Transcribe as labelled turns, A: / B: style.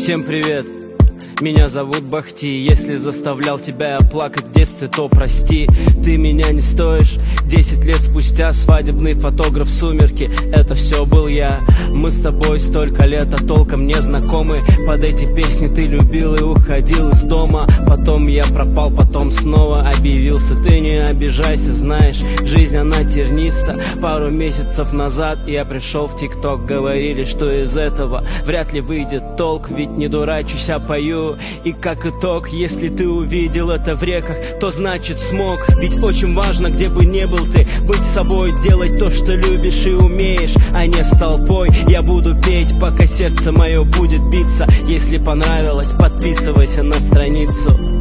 A: Всем привет, меня зовут Бахти. Если заставлял тебя плакать в детстве, то прости. Ты меня не стоишь. 10 лет спустя свадебный фотограф «Сумерки». Это все был я. Мы с тобой столько лет, а толком не знакомы. Под эти песни ты любил и уходил из дома. Потом я пропал, потом снова объявился. Ты не обижайся, знаешь, жизнь она терниста. Пару месяцев назад я пришел в ТикТок. Говорили, что из этого вряд ли выйдет толк. Ведь не дурачусь, а пою. И как итог, если ты увидел это в реках, то значит смог. Ведь очень важно, где бы ни был ты, быть собой, делать то, что любишь и умеешь, а не с толпой. Я буду петь, пока сердце мое будет биться. Если понравилось, подписывайся на страницу.